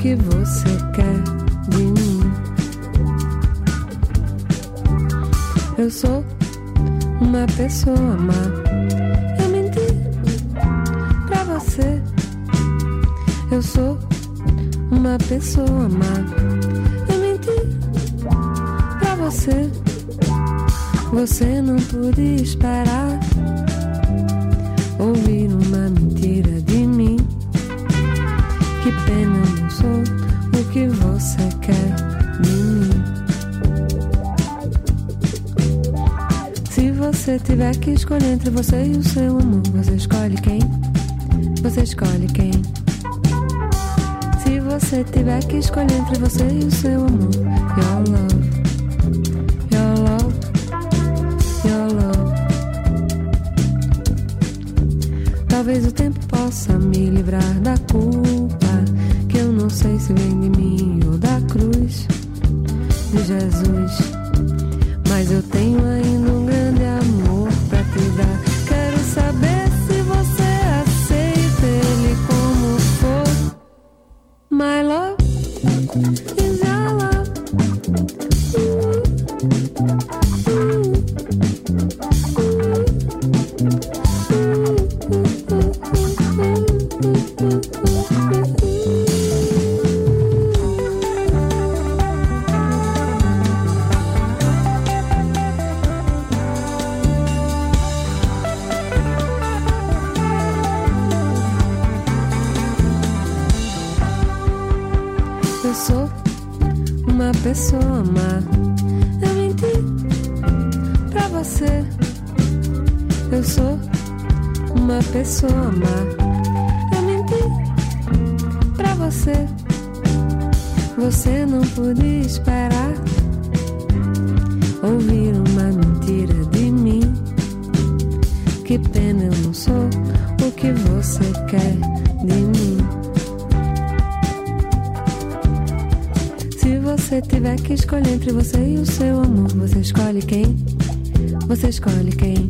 que você quer de mim. Eu sou uma pessoa má. Eu menti pra você. Eu sou uma pessoa má. Eu menti pra você. Você não pôde esperar ouvir uma mentira de mim. Que pena, eu não sou o que você quer de mim. Se você tiver que escolher entre você e o seu amor, você escolhe quem? Você escolhe quem? Se você tiver que escolher entre você e o seu amor, your love, your love, your love. Talvez o tempo possa me livrar da culpa, que eu não sei se vem de mim ou da cruz de Jesus. Mas eu tenho ainda um grande amor pra te dar. Quero saber se você aceita ele como for. My love is your love. Eu sou uma pessoa má. Eu menti pra você. Eu sou uma pessoa má. Eu menti pra você. Você não pôde esperar ouvir uma mentira de mim. Que pena, eu não sou o que você quer de mim. Se você tiver que escolher entre você e o seu amor, você escolhe quem? Você escolhe quem?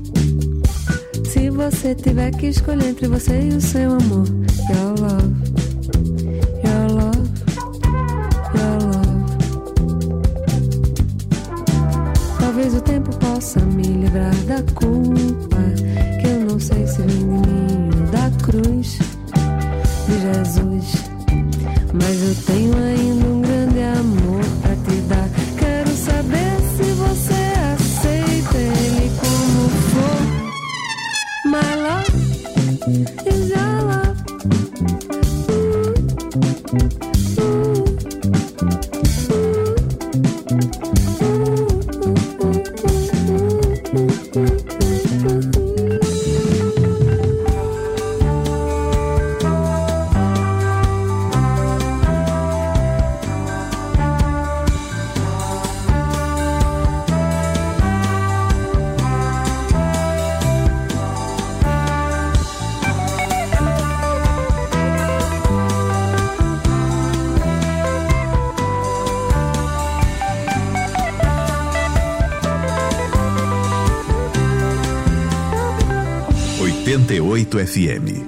Se você tiver que escolher entre você e o seu amor, your love, your love, your love. Talvez o tempo possa me livrar da culpa, que eu não sei se vem de mim ou da cruz de Jesus. Mas eu tenho ainda um grande amor pra te dar. Quero saber se você aceita ele como for. My love is your love. FM.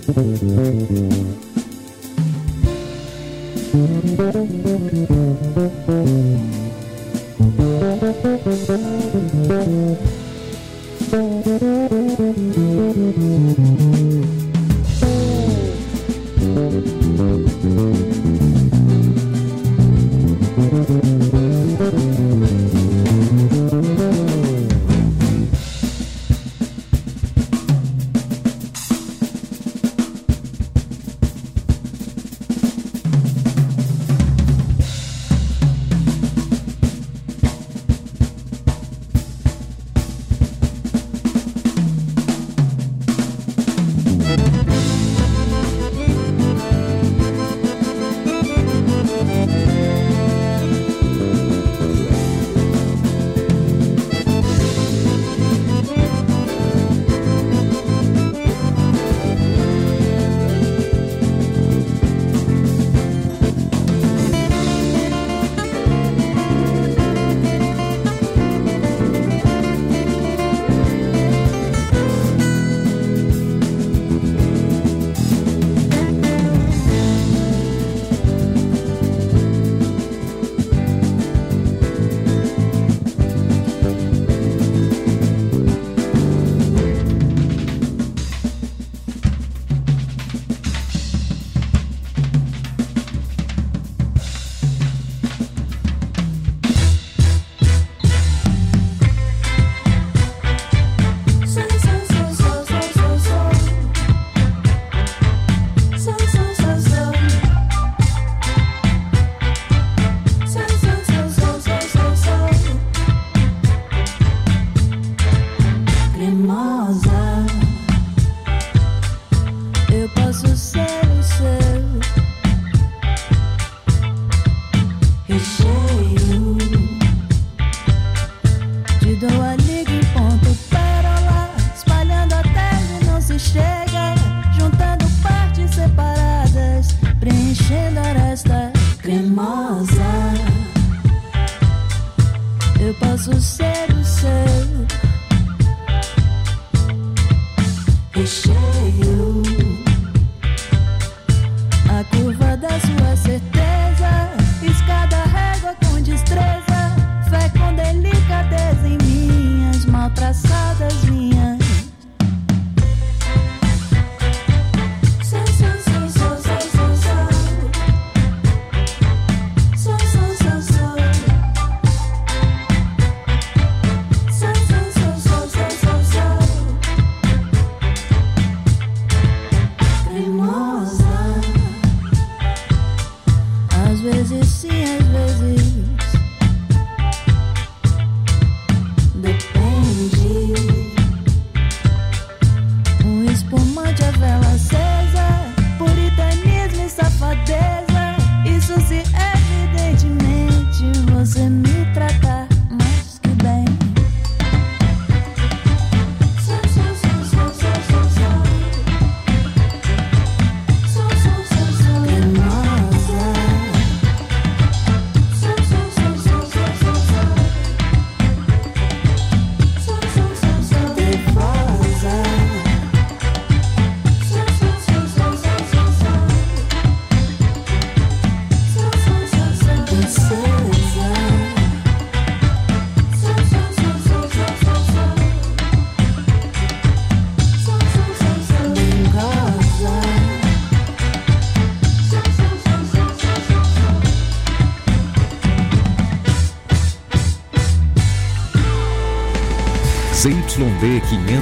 ZYD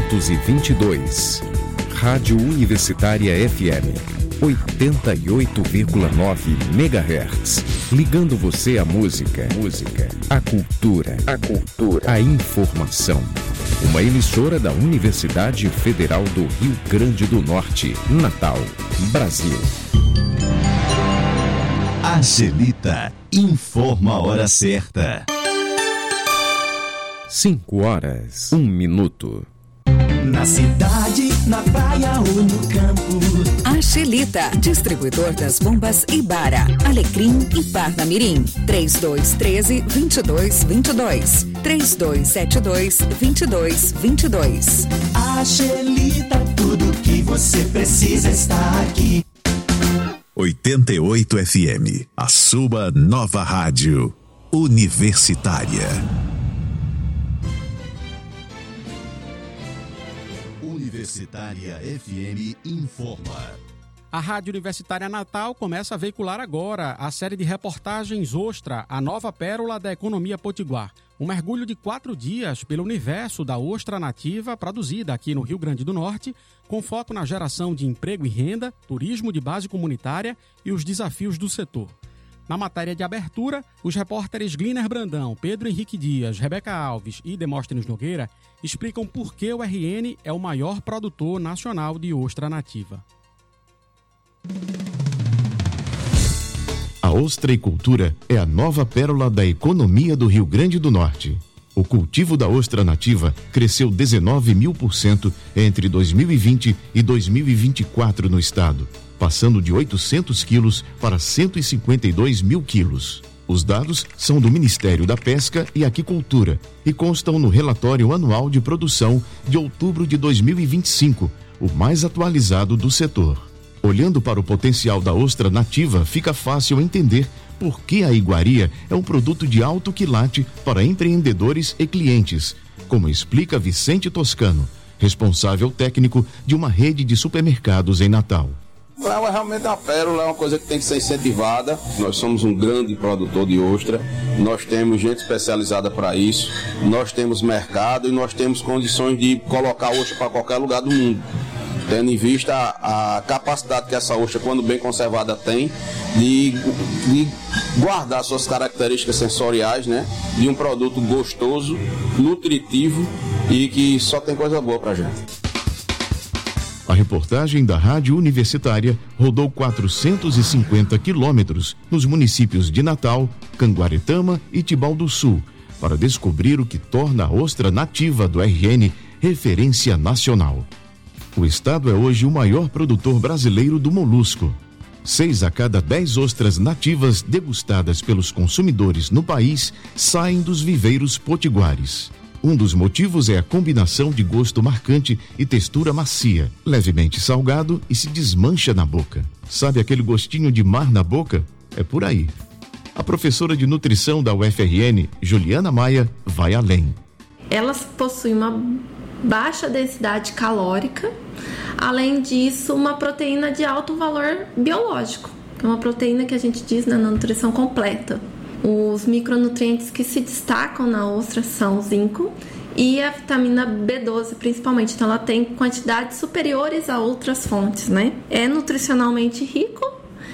522, Rádio Universitária FM, 88,9 MHz. Ligando você à música, à cultura, à informação. Uma emissora da Universidade Federal do Rio Grande do Norte, Natal, Brasil. A Angelita informa a hora certa. 5h01. Na cidade, na praia ou no campo. Angelita, distribuidor das bombas Ibara, Alecrim e Parnamirim. 3213-2222. 3272-2222. Angelita, tudo que você você precisa estar aqui. 88 FM, a sua nova rádio universitária. Universitária FM informa. A Rádio Universitária Natal começa a veicular agora a série de reportagens Ostra, a nova pérola da economia potiguar. Um mergulho de 4 dias pelo universo da ostra nativa produzida aqui no Rio Grande do Norte, com foco na geração de emprego e renda, turismo de base comunitária e os desafios do setor. Na matéria de abertura, os repórteres Gliner Brandão, Pedro Henrique Dias, Rebeca Alves e Demóstenes Nogueira explicam por que o RN é o maior produtor nacional de ostra nativa. A ostreicultura é a nova pérola da economia do Rio Grande do Norte. O cultivo da ostra nativa cresceu 19.000% entre 2020 e 2024 no estado, passando de 800 quilos para 152 mil quilos. Os dados são do Ministério da Pesca e Aquicultura e constam no relatório anual de produção de outubro de 2025, o mais atualizado do setor. Olhando para o potencial da ostra nativa, fica fácil entender por que a iguaria é um produto de alto quilate para empreendedores e clientes, como explica Vicente Toscano, responsável técnico de uma rede de supermercados em Natal. É realmente uma pérola, é uma coisa que tem que ser incentivada. Nós somos um grande produtor de ostra, nós temos gente especializada para isso, nós temos mercado e nós temos condições de colocar ostra para qualquer lugar do mundo. Tendo em vista a capacidade que essa ostra, quando bem conservada, tem de guardar suas características sensoriais, né? De um produto gostoso, nutritivo e que só tem coisa boa pra gente. A reportagem da Rádio Universitária rodou 450 quilômetros nos municípios de Natal, Canguaretama e Tibau do Sul, para descobrir o que torna a ostra nativa do RN referência nacional. O estado é hoje o maior produtor brasileiro do molusco. 6 a cada 10 ostras nativas degustadas pelos consumidores no país saem dos viveiros potiguares. Um dos motivos é a combinação de gosto marcante e textura macia, levemente salgado e se desmancha na boca. Sabe aquele gostinho de mar na boca? É por aí. A professora de nutrição da UFRN, Juliana Maia, vai além. Elas possuem uma baixa densidade calórica, além disso, uma proteína de alto valor biológico, que é uma proteína que a gente diz na nutrição completa. Os micronutrientes que se destacam na ostra são o zinco e a vitamina B12 principalmente, então ela tem quantidades superiores a outras fontes, né? É nutricionalmente rico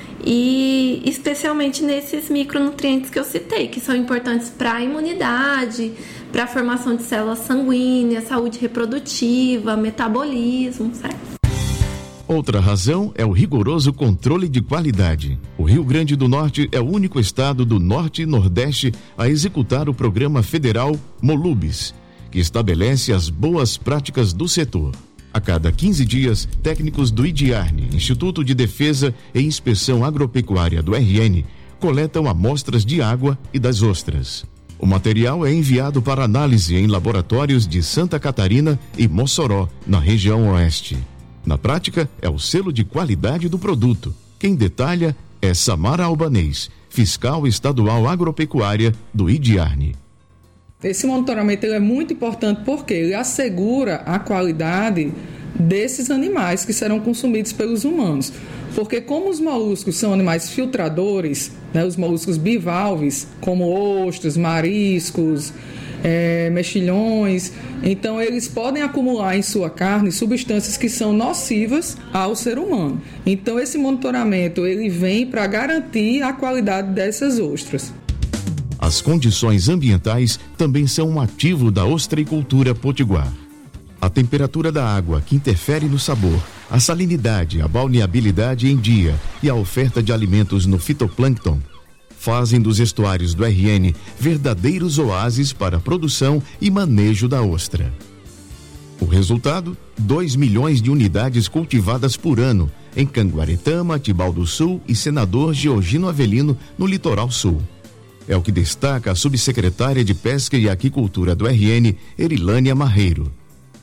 e especialmente nesses micronutrientes que eu citei, que são importantes para a imunidade, para a formação de células sanguíneas, saúde reprodutiva, metabolismo, certo? Outra razão é o rigoroso controle de qualidade. O Rio Grande do Norte é o único estado do Norte e Nordeste a executar o programa federal Molubis, que estabelece as boas práticas do setor. A cada 15 dias, técnicos do IDIARNE, Instituto de Defesa e Inspeção Agropecuária do RN, coletam amostras de água e das ostras. O material é enviado para análise em laboratórios de Santa Catarina e Mossoró, na região oeste. Na prática, é o selo de qualidade do produto. Quem detalha é Samara Albanês, fiscal estadual agropecuária do IDIARNE. Esse monitoramento é muito importante porque ele assegura a qualidade desses animais que serão consumidos pelos humanos. Porque como os moluscos são animais filtradores, né, os moluscos bivalves, como ostras, mariscos, mexilhões, então eles podem acumular em sua carne substâncias que são nocivas ao ser humano. Então esse monitoramento ele vem para garantir a qualidade dessas ostras. As condições ambientais também são um ativo da ostreicultura potiguar. A temperatura da água, que interfere no sabor, a salinidade, a balneabilidade em dia e a oferta de alimentos no fitoplâncton fazem dos estuários do RN verdadeiros oásis para a produção e manejo da ostra. O resultado? 2 milhões de unidades cultivadas por ano em Canguaretama, Tibau do Sul e Senador Georgino Avelino, no Litoral Sul. É o que destaca a subsecretária de Pesca e Aquicultura do RN, Erilânia Marreiro.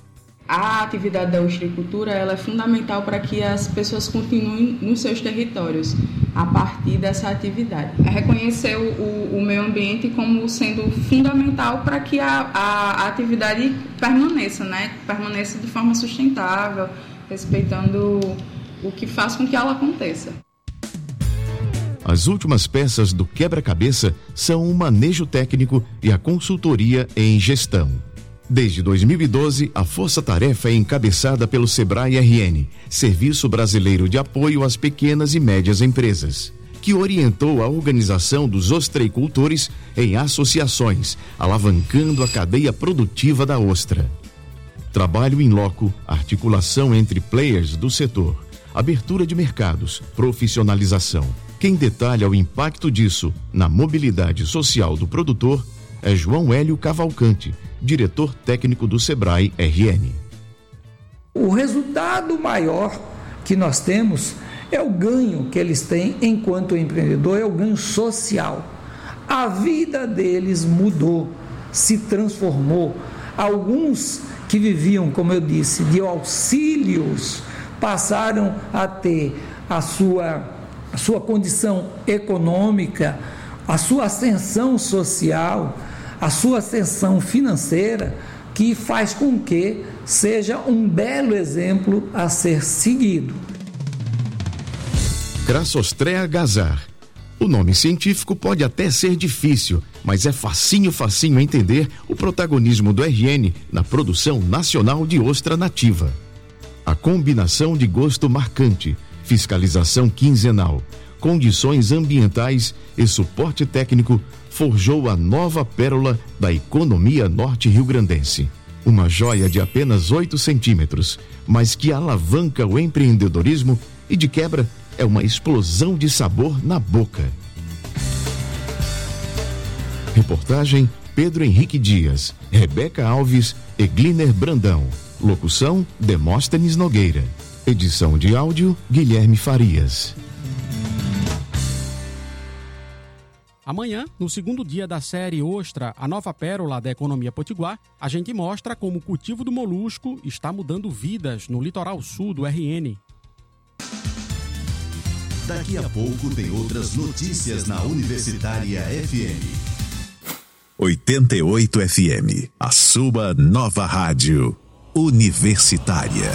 A atividade da ostreicultura ela é fundamental para que as pessoas continuem nos seus territórios a partir dessa atividade. É reconhecer o meio ambiente como sendo fundamental para que a atividade permaneça, né? Permaneça de forma sustentável, respeitando o que faz com que ela aconteça. As últimas peças do quebra-cabeça são o manejo técnico e a consultoria em gestão. Desde 2012, a força-tarefa é encabeçada pelo Sebrae RN, Serviço Brasileiro de Apoio às Pequenas e Médias Empresas, que orientou a organização dos ostreicultores em associações, alavancando a cadeia produtiva da ostra. Trabalho in loco, articulação entre players do setor, abertura de mercados, profissionalização. Quem detalha o impacto disso na mobilidade social do produtor é João Hélio Cavalcante, diretor técnico do Sebrae RN. O resultado maior que nós temos é o ganho que eles têm enquanto empreendedor, é o ganho social. A vida deles mudou, se transformou. Alguns que viviam, como eu disse, de auxílios, passaram a ter a sua condição econômica, a sua ascensão social, a sua ascensão financeira, que faz com que seja um belo exemplo a ser seguido. Crassostrea gazar. O nome científico pode até ser difícil, mas é facinho entender o protagonismo do RN na produção nacional de ostra nativa. A combinação de gosto marcante, fiscalização quinzenal, condições ambientais e suporte técnico forjou a nova pérola da economia norte-riograndense. Uma joia de apenas 8 centímetros, mas que alavanca o empreendedorismo e, de quebra, é uma explosão de sabor na boca. Reportagem Pedro Henrique Dias, Rebeca Alves e Gliner Brandão. Locução Demóstenes Nogueira. Edição de áudio Guilherme Farias. Amanhã, no segundo dia da série Ostra, a nova pérola da economia potiguar, a gente mostra como o cultivo do molusco está mudando vidas no litoral sul do RN. Daqui a pouco tem outras notícias na Universitária FM. 88 FM, a sua nova rádio universitária.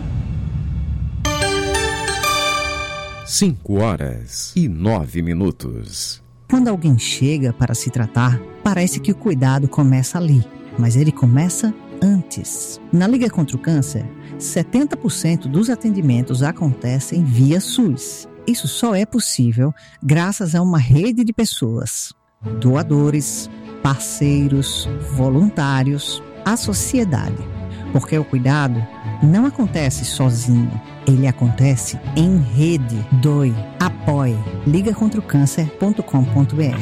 5h09. Quando alguém chega para se tratar, parece que o cuidado começa ali, mas ele começa antes. Na Liga contra o Câncer, 70% dos atendimentos acontecem via SUS. Isso só é possível graças a uma rede de pessoas, doadores, parceiros, voluntários, a sociedade. Porque o cuidado não acontece sozinho, ele acontece em rede. Doe, apoie, ligacontraocâncer.com.br.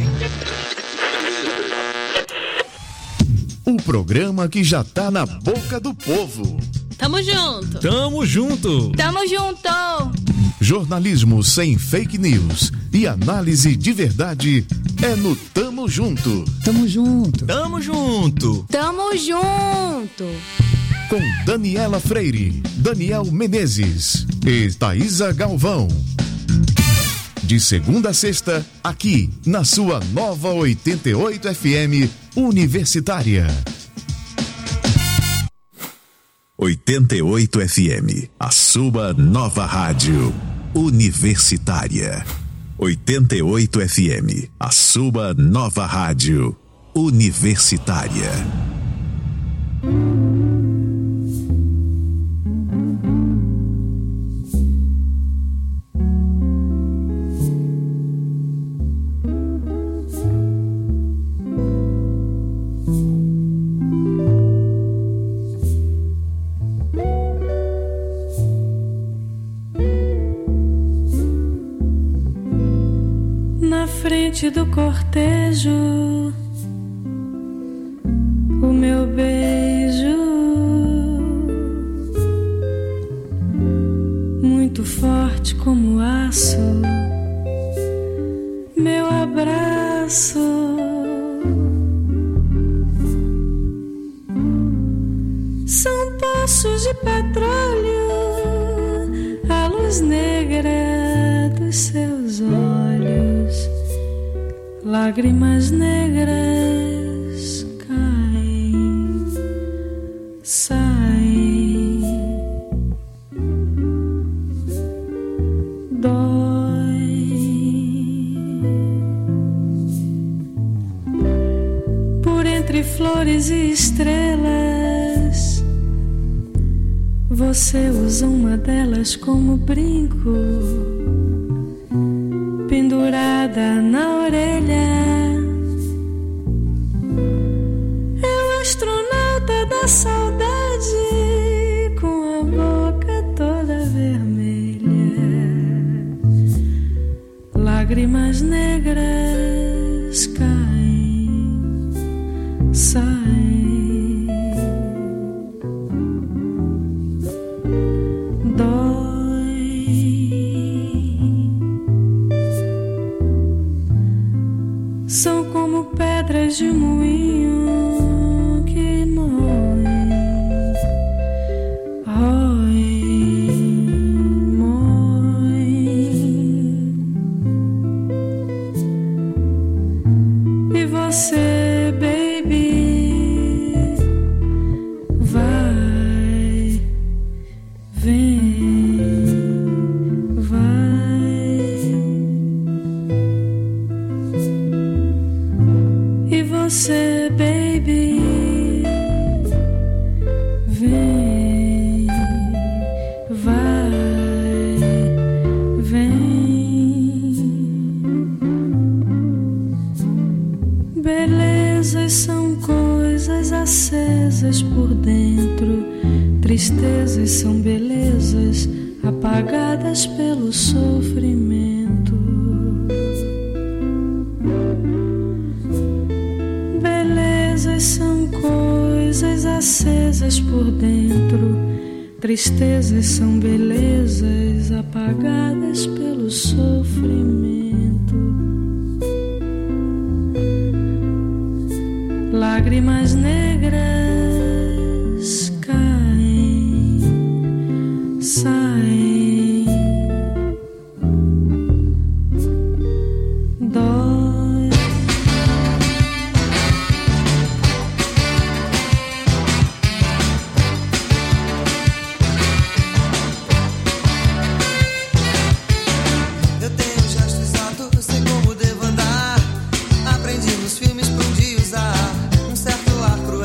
Um programa que já tá na boca do povo. Tamo junto. Tamo junto. Tamo junto. Jornalismo sem fake news e análise de verdade é no Tamo Junto. Tamo junto. Tamo junto. Tamo junto. Com Daniela Freire, Daniel Menezes e Thaisa Galvão. De segunda a sexta, aqui na sua nova 88 FM Universitária. 88 FM, a sua nova rádio universitária. 88 FM, a sua nova rádio universitária. Do cortejo, o meu beijo, muito forte como aço, meu abraço, são poços de de petróleo, a luz negra dos seus olhos, lágrimas negras caem, saem, dói. Por entre flores e estrelas, você usa uma delas como brinco, pendurada na orelha. É o astronauta da saudade, com a boca toda vermelha, lágrimas negras caem, saem. São como pedras de moinho que moem, roem, moem. E você, baby, vai, vem, vai. Você, baby, vem, vai, vem. Belezas são coisas acesas por dentro, tristezas são belezas apagadas pelo sofrimento. São coisas acesas por dentro, tristezas são belezas apagadas pelo sofrimento. Lágrimas negras caem, saem, dói. Nos filmes pude usar um certo ar cruel.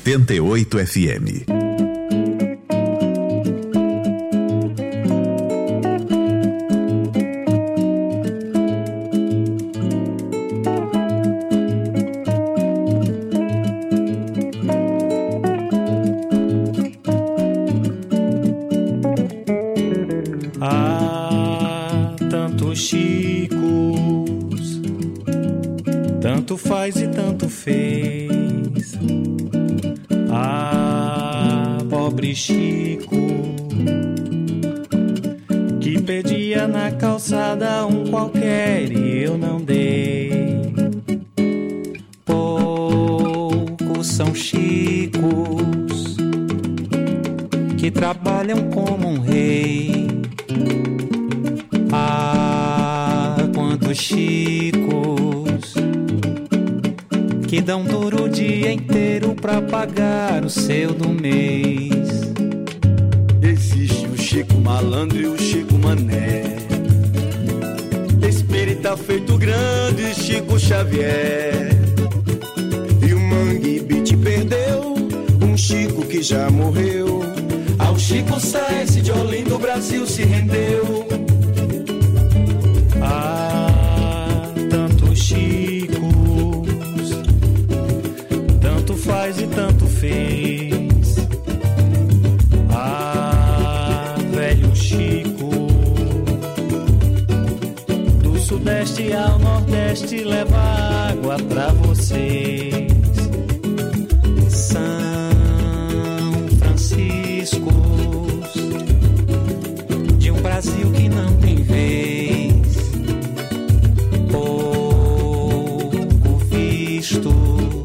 88 FM. Tanto faz e tanto fez. Ah, pobre Chico, que pedia na calçada um qualquer e eu não dei. Poucos são Chicos que trabalham como um rei. Ah, quantos Chicos que dão duro o dia inteiro pra pagar o seu do mês. Existe o Chico malandro e o Chico mané, espírita feito grande, Chico Xavier. E o Mangue Beat perdeu um Chico que já morreu. Ao Chico Saense de Olinda o Brasil se rendeu. Ah, tantos Chicos, tanto faz e tanto fez. Ah, velho Chico, do Sudeste ao Nordeste leva água pra vocês. São Franciscos de um Brasil que não tem vez, pouco vistos,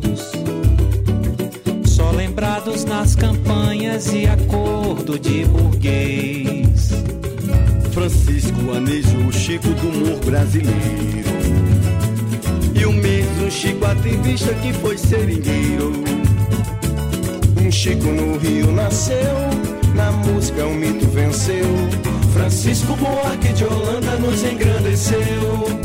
só lembrados nas campanhas e acordo de burguês. Francisco Anísio, o Chico do humor brasileiro, e o mesmo Chico ativista que foi seringueiro. Um Chico no Rio nasceu, na música um mito venceu. Francisco Buarque de Holanda nos engrandeceu.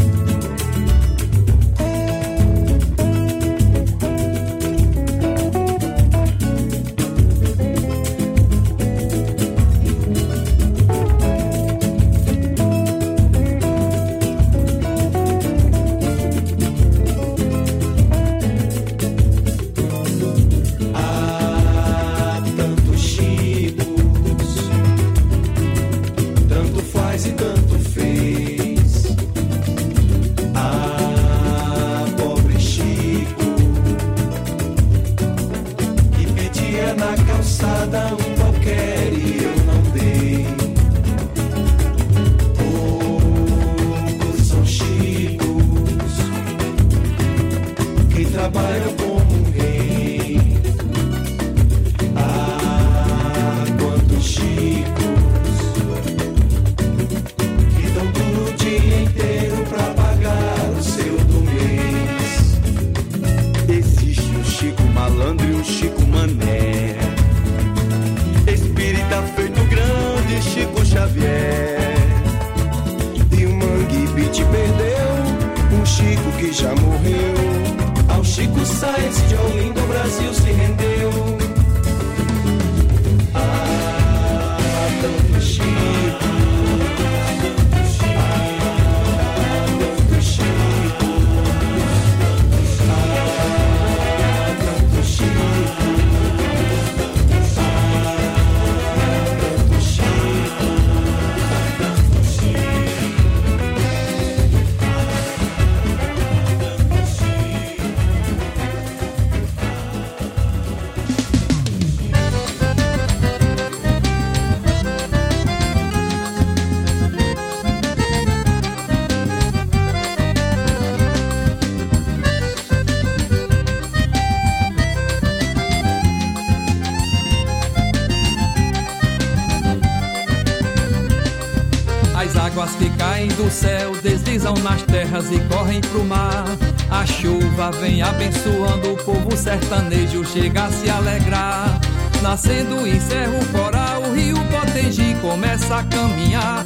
Do céu deslizam nas terras e correm pro mar. A chuva vem abençoando o povo sertanejo, chega a se alegrar. Nascendo encerra o coral, o rio Potengi começa a caminhar. O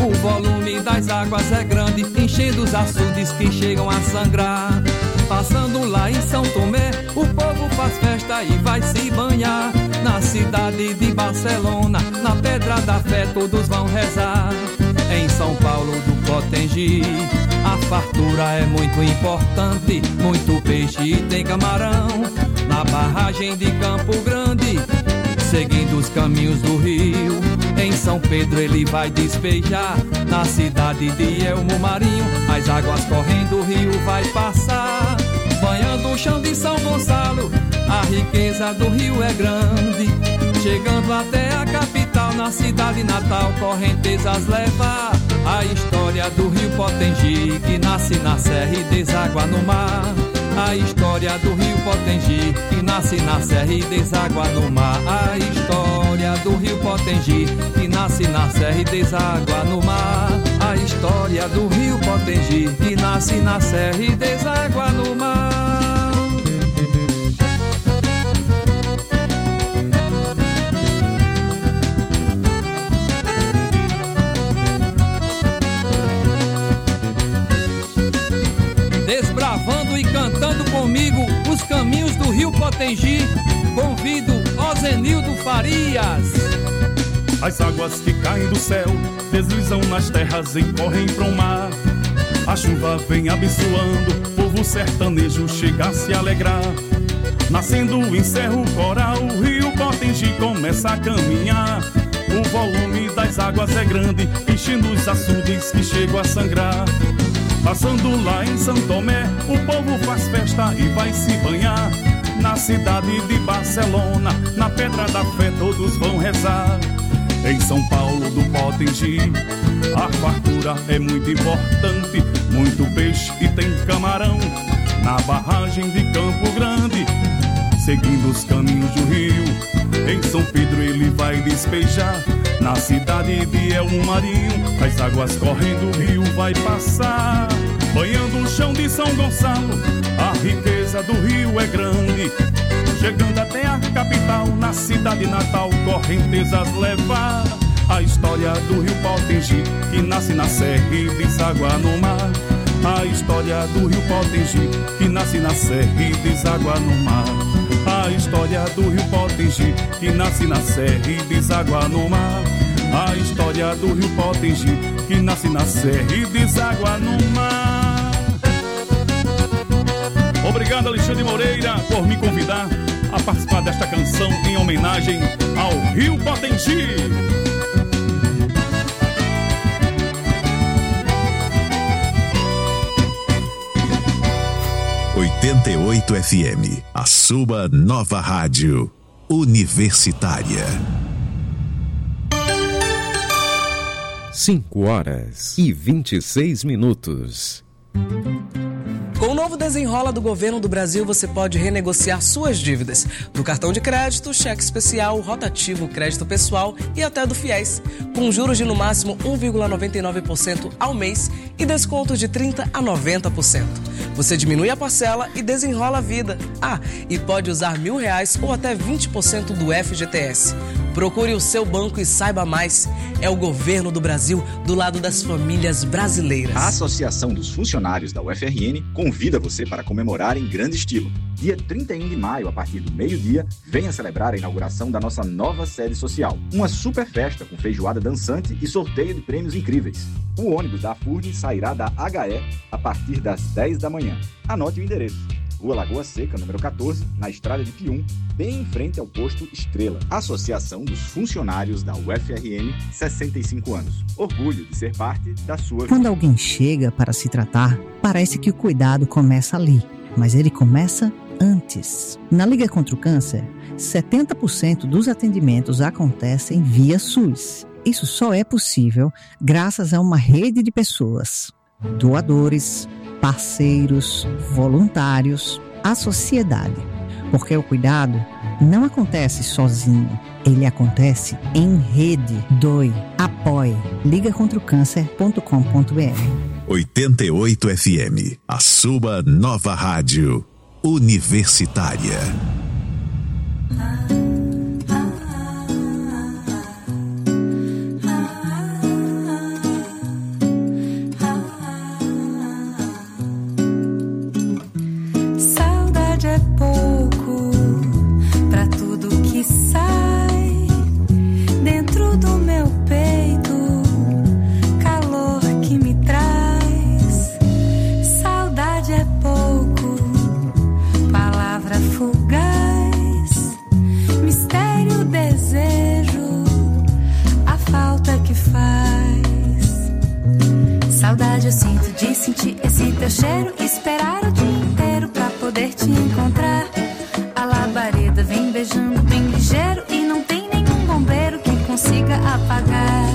O volume das águas é grande, enchendo os açudes que chegam a sangrar. Passando lá em São Tomé, o povo faz festa e vai se banhar. Na cidade de Barcelona, na Pedra da Fé, todos vão rezar. Em São Paulo do Potengi, a fartura é muito importante. Muito peixe e tem camarão. Na barragem de Campo Grande, seguindo os caminhos do rio, em São Pedro ele vai despejar. Na cidade de Elmo Marinho, as águas correndo, o rio vai passar. Banhando o chão de São Gonçalo, a riqueza do rio é grande. Chegando até a capital, na cidade natal, correntezas leva a história do rio Potengi, que nasce na serra e deságua no mar. A história do rio Potengi, que nasce na serra e deságua no mar. A história do rio Potengi, que nasce na serra e deságua no mar. A história do rio Potengi, que nasce na serra e deságua no mar. Desbravando e cantando comigo os caminhos do rio Potengi, convido Ozenildo Farias. As águas que caem do céu deslizam nas terras e correm para o mar. A chuva vem abençoando, o povo sertanejo chega a se alegrar. Nascendo encerra o coral, o rio Potengi começa a caminhar. O volume das águas é grande, enchendo os açudes que chegam a sangrar. Passando lá em São Tomé, o povo faz festa e vai se banhar. Na cidade de Barcelona, na Pedra da Fé, todos vão rezar. Em São Paulo do Potengi, a fartura é muito importante. Muito peixe e tem camarão. Na barragem de Campo Grande, seguindo os caminhos do rio, em São Pedro ele vai despejar. Na cidade de Elmo Marinho, as águas correndo, o rio vai passar. Banhando o chão de São Gonçalo, a riqueza do rio é grande. Chegando até a capital, na cidade natal, correntezas levar. A história do rio Potengi, que nasce na serra e deságua no mar. A história do rio Potengi, que nasce na serra e deságua no mar. A história do rio Potengi, que nasce na serra e deságua no mar. A história do rio Potengi, que nasce na serra e deságua no mar. Obrigado, Alexandre Moreira, por me convidar a participar desta canção em homenagem ao rio Potengi. 88 FM, a sua nova rádio universitária. 5h26. Com o novo Desenrola do Governo do Brasil, você pode renegociar suas dívidas do cartão de crédito, cheque especial, rotativo, crédito pessoal e até do FIES, com juros de no máximo 1,99% ao mês e descontos de 30% a 90%. Você diminui a parcela e desenrola a vida. Ah, e pode usar R$1.000 ou até 20% do FGTS. Procure o seu banco e saiba mais. É o governo do Brasil do lado das famílias brasileiras. A Associação dos Funcionários da UFRN convida você para comemorar em grande estilo. Dia 31 de maio, a partir do meio-dia, venha celebrar a inauguração da nossa nova sede social. Uma super festa com feijoada dançante e sorteio de prêmios incríveis. O ônibus da FURN sairá da HE a partir das 10 da manhã. Anote o endereço. Rua Lagoa Seca, número 14, na estrada de Pium, bem em frente ao posto Estrela. Associação dos Funcionários da UFRN, 65 anos. Orgulho de ser parte da sua vida. Quando alguém chega para se tratar, parece que o cuidado começa ali, mas ele começa antes. Na Liga contra o Câncer, 70% dos atendimentos acontecem via SUS. Isso só é possível graças a uma rede de pessoas, doadores, parceiros, voluntários, a sociedade. Porque o cuidado não acontece sozinho, ele acontece em rede. Doe, apoie. ligacontraocâncer.com.br. 88 FM, a sua nova rádio universitária. de sentir esse teu cheiro, esperar o dia inteiro pra poder te encontrar. A labareda vem beijando bem ligeiro e não tem nenhum bombeiro que consiga apagar.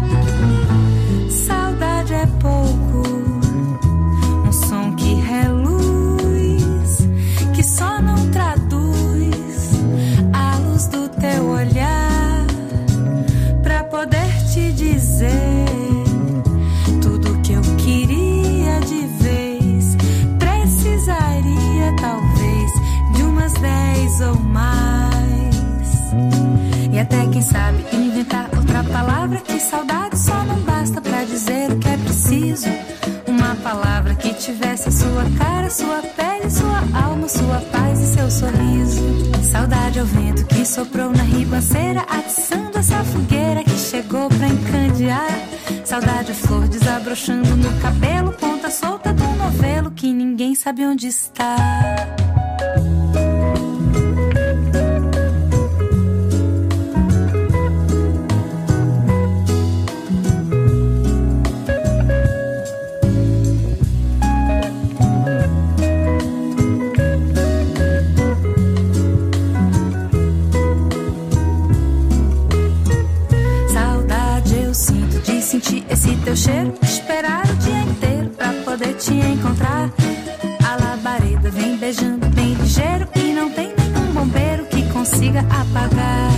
Saudade é pouco, um som que reluz, que só não traduz a luz do teu olhar, pra poder te dizer tudo que eu queria de vez. Precisaria talvez de umas 10 ou mais, e até quem sabe inventar outra palavra. Que saudade só não basta pra dizer o que é preciso. Uma palavra que tivesse a sua cara, sua pele, sua alma, sua paz e seu sorriso. Saudade é o vento que soprou na ribanceira, atiçando essa fogueira que chegou pra encandear. Saudade é flor desabrochando no cabelo, ponta solta do novelo que ninguém sabe onde está. Sentir esse teu cheiro, esperar o dia inteiro pra poder te encontrar. A labareda vem beijando bem ligeiro e não tem nenhum bombeiro que consiga apagar.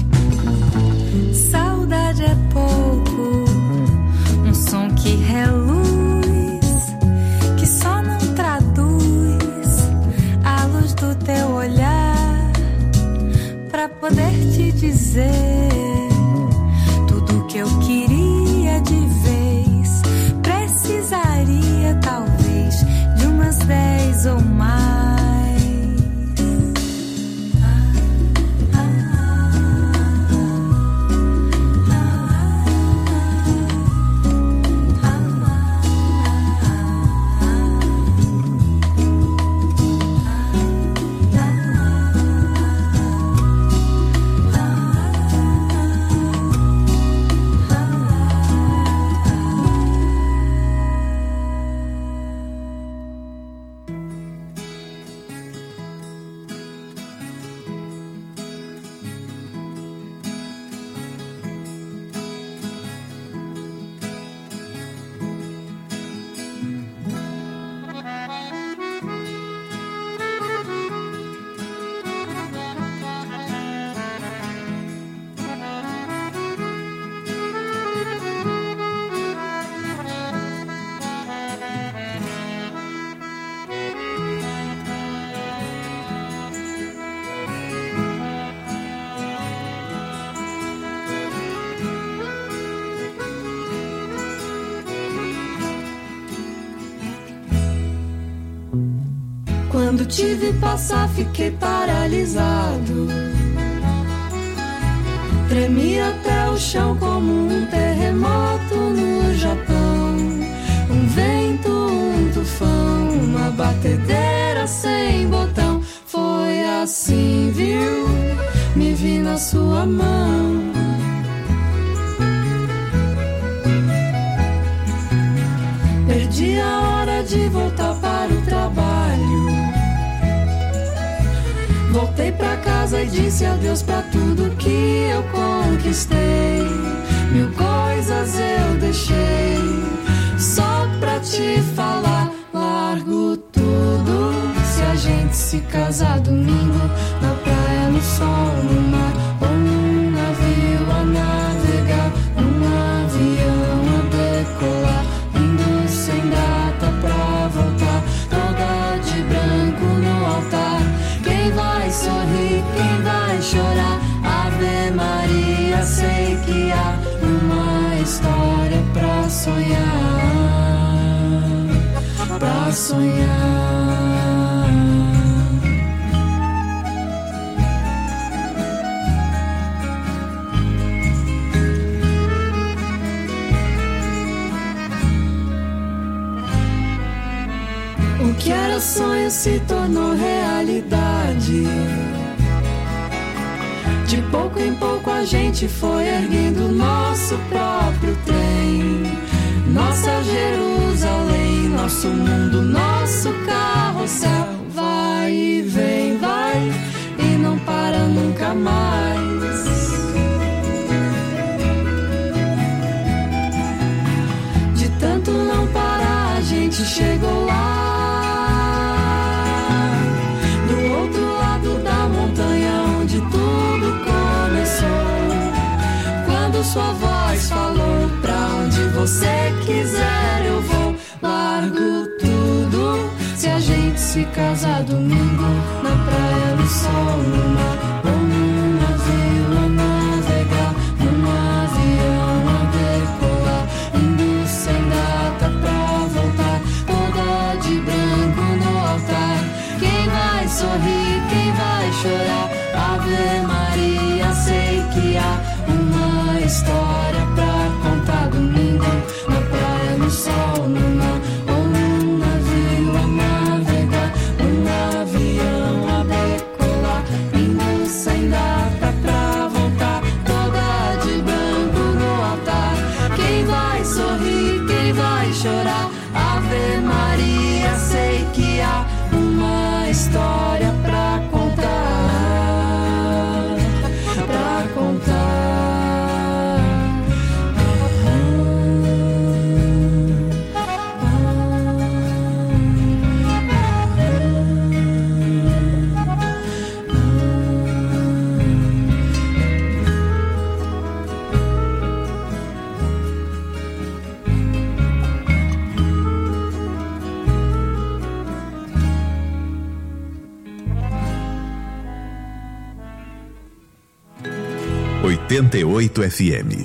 Saudade é pouco, um som que reluz, que só não traduz a luz do teu olhar, pra poder te dizer tudo que eu queria de vez. Precisaria talvez de umas 10 ou mais. Quando te vi passar, fiquei paralisado. Tremi até o chão como um terremoto no Japão. Um vento, um tufão, uma batedeira sem botão. Foi assim, viu? Me vi na sua mão. Perdi a hora de voltar para o trabalho. Voltei pra casa e disse adeus pra tudo que eu conquistei. 1000 coisas eu deixei só pra te falar. Largo tudo se a gente se casar domingo, na praia, no sol, no mar, ou num navio a navegar, num avião a decolar, indo sem data pra voltar, toda de branco no altar. Quem vai sorrir, quem vai chorar? Ave Maria, sei que há uma história pra sonhar, pra sonhar. O que era sonho se tornou realidade. De pouco em pouco a gente foi erguendo nosso próprio trem, nossa Jerusalém. nosso mundo, nosso carrossel vai e vem, vai e não para nunca mais. De tanto não parar, a gente chegou lá, do outro lado da montanha onde tudo começou. Quando sua voz falou, pra onde você quiser eu vou. Largo tudo, se a gente se casar domingo, na praia, no sol, no mar, ou num navio a navegar, num avião a decolar, indo sem data pra voltar, toda de branco no altar. Quem vai sorrir, quem vai chorar, Ave Maria, sei que há uma história pra contar domingo, na praia, no sol, no mar, ou num navio a navegar, num avião a decolar, indo sem data pra voltar, toda de branco no altar. Quem vai sorrir, quem vai chorar, Ave Maria, sei que há uma história pra contar, pra contar. ...88 FM.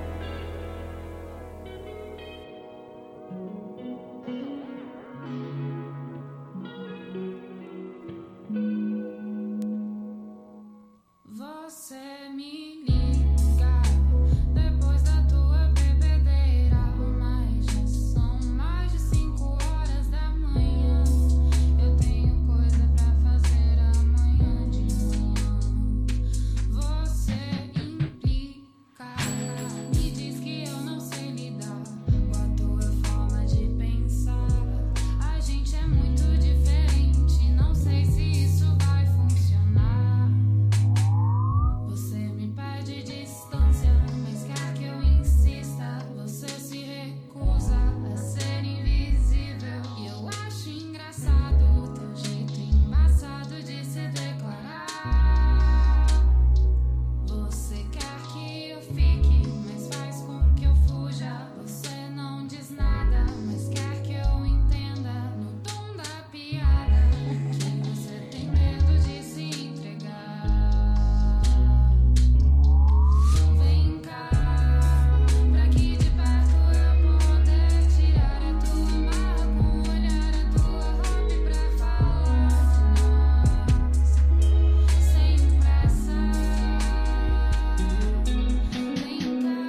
Você me liga depois da tua bebedeira, mas já são mais de 5 horas da manhã. Eu tenho coisa pra fazer amanhã de manhã. Você implica, me diz que eu não sei lidar com a tua forma de pensar. A gente é muito diferente, não sei se isso vai funcionar. Você me pede distância, mas quer que eu insista. Você se recusa a ser invisível. E eu acho engraçado o teu jeito embaçado de se declarar. Você quer que eu fique, mas faz com que eu fuja. Você não diz nada, mas quer que eu entenda no tom da piada que você tem medo de se entregar. Vem cá, pra que de perto eu poder tirar a tua marra com o olhar, a tua roupa e pra falar de nós sem pressa. Vem cá,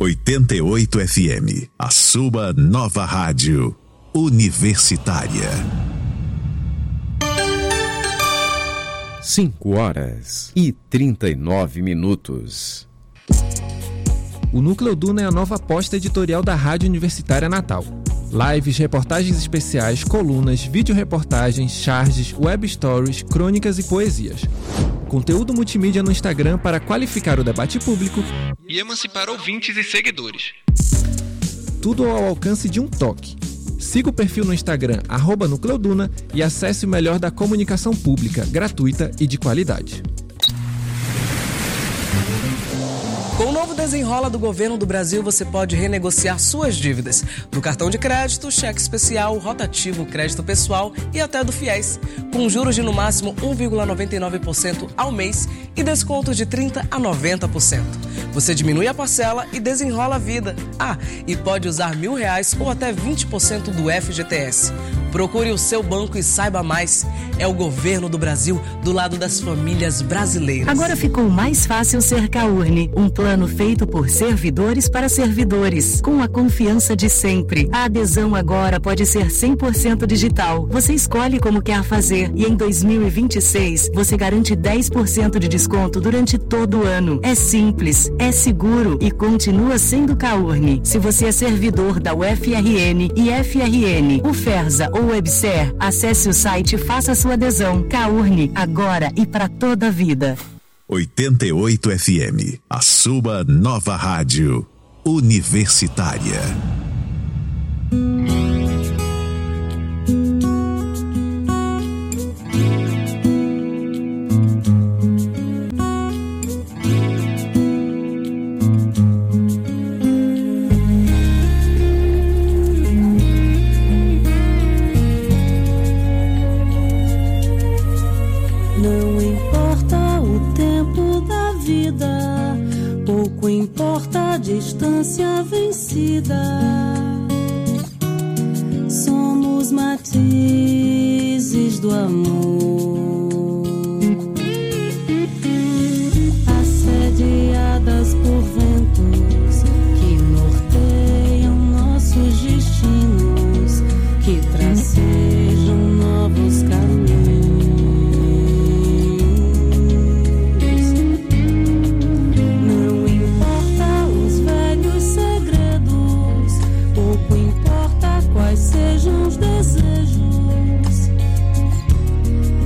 88 FM, a sua nova rádio universitária. 5h39. O Núcleo Duna é a nova aposta editorial da Rádio Universitária Natal. Lives, reportagens especiais, colunas, videoreportagens, charges, web stories, crônicas e poesias. Conteúdo multimídia no Instagram para qualificar o debate público e emancipar ouvintes e seguidores. Tudo ao alcance de um toque. Siga o perfil no Instagram @NúcleoDuna e acesse o melhor da comunicação pública, gratuita e de qualidade. Com o novo Desenrola do Governo do Brasil, você pode renegociar suas dívidas do cartão de crédito, cheque especial, rotativo, crédito pessoal e até do FIES, com juros de no máximo 1,99% ao mês e descontos de 30% a 90%. Você diminui a parcela e desenrola a vida. E pode usar R$1.000 ou até 20% do FGTS. Procure o seu banco e saiba mais. É o governo do Brasil do lado das famílias brasileiras. Agora ficou mais fácil ser Caurne, um plano feito por servidores para servidores, com a confiança de sempre. A adesão agora pode ser 100% digital. Você escolhe como quer fazer e em 2026 você garante 10% de desconto durante todo o ano. É simples, é seguro e continua sendo Caurne. Se você é servidor da UFRN e FRN, UFERSA ou WebSer, acesse o site e faça sua adesão. Caurne, agora e para toda a vida. 88 FM, a sua nova rádio universitária. Pouco importa a distância vencida. Somos matizes do amor, assediadas por ventos que norteiam nossos destinos, que tracejam novos caminhos. Sejam os desejos,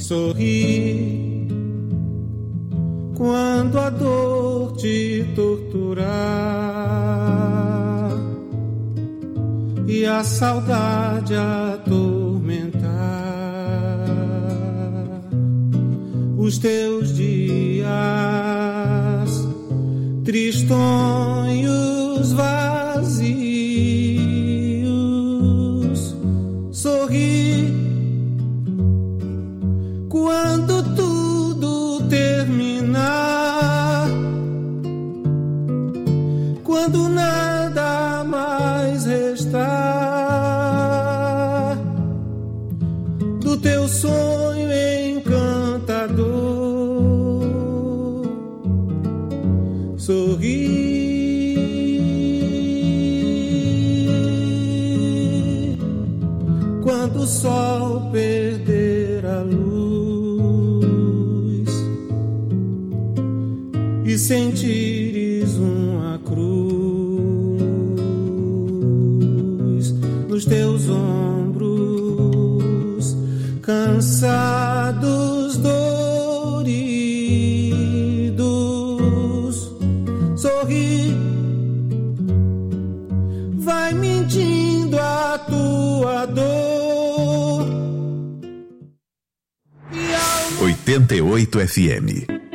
Sorri quando a dor te torturar e a saudade atormentar os teus dias tristonhos, vazios. Sorri quando tudo terminar, quando nada mais restar do teu sonho encantador. Sorri quando o sol perder a luz e sentires uma cruz nos teus ombros, cansados, doridos. Sorri, vai mentindo a tua dor. 88 FM.